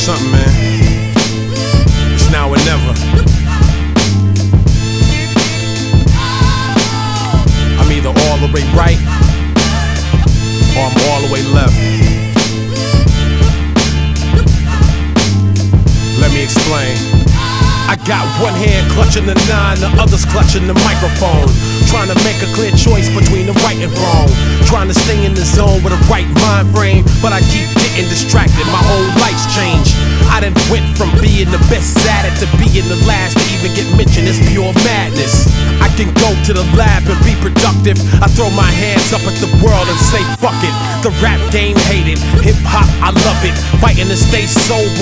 something, man. It's now or never. I'm either all the way right or I'm all the way left. Let me explain. I got one hand clutching the 9, the other's clutching the microphone. Trying to make a clear choice between the right and wrong. Trying to stay in the zone with a right mind frame, but I keep getting distracted, my whole life's changed. I done went from being the best at it to being the last to even get mentioned. It's pure madness. I can go to the lab and be productive. I throw my hands up at the world and say fuck it. The rap game hate it, hip hop I love it. Fighting to stay sober